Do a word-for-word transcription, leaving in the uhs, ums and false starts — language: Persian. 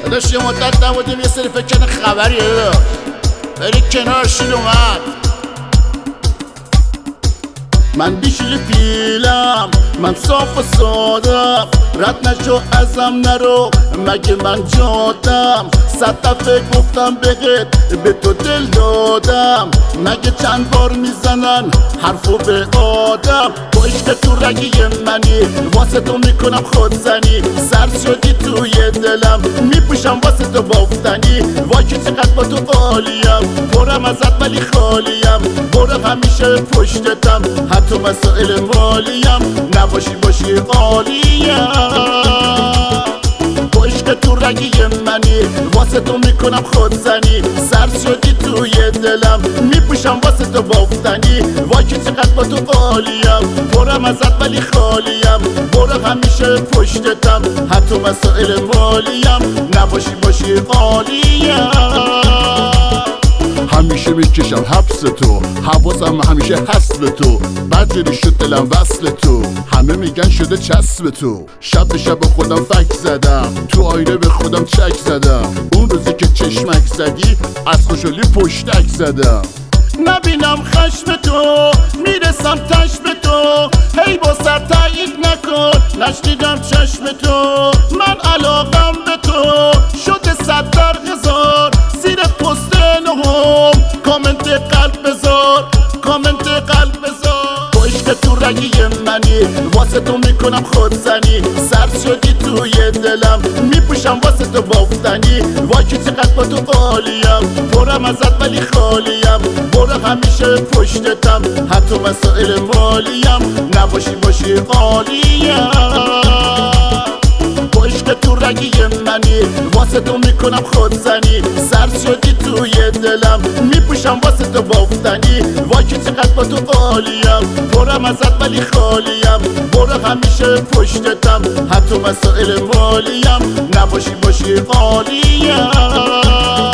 داشت یه مدت نبودیم یه سری فکر کنه خبری داشت بری کنار شید اومد. من بیشیل پیلم، من صاف و سادم، رد نشو ازم نرو مگه من جادم. صد دفعه گفتم بهت به تو دل دادم، مگه چند بار میزنن حرفو به آدم. با عشق تو رگی منی واسه تو میکنم خودزنی، سرد شدی توی دلم میپوشم واسه تو بافتنی. وای که چقدر با تو عالیم، برم ازت ولی خالیم، برم همیشه پشتتم حتی مسائل مالیم. نباشی باشی عالیم، با عشق تو رگی منی واسه تو میکنم خودزنی، سرد شدی توی دلم میپوشم واسه تو بافتنی. وای که چقدر با تو عالیم، برم ازت ولی خالیم، برم همیشه پشتتم حتی مسائل مالیم. نباشی باشی عالیم، همیشه میکشم حبس تو، حواسم همیشه هست به تو، بدجوری شد دلم وصل تو، همه میگن شده چسب تو. شب به شب خودم فک زدم، تو آینه به خودم چک زدم، اون روزی که چشمک زدی از خوشحالی پشتک زدم. نبینم خشم تو میرسم تشم تو، هی با سر تایید نکن نشنیدم چشم تو. من علاقم به تو شده صد در هزار، زیر پست نهم کامنت قلب بذار، کامنت قلب بذار. با عشق تو رگی منی واسه تو میکنم خودزنی، سرد شدی توی دلم میپوشم واسه تو بافتنی. وای که چقدر با تو عالیم، برم ازت ولی خالیم، برم همیشه پشتتم حتی مسائل مالیم. نباشی باشی عالیم، با عشق تو رگی منی واسه تو میکنم خودزنی، سرد شدی توی دلم میپوشم واسه تو بافتنی. وای که چقدر با تو عالیم، برم ازت ولی خالیم، برم همیشه پشتتم حتی مسائل مالیم. نباشی باشی عالیم.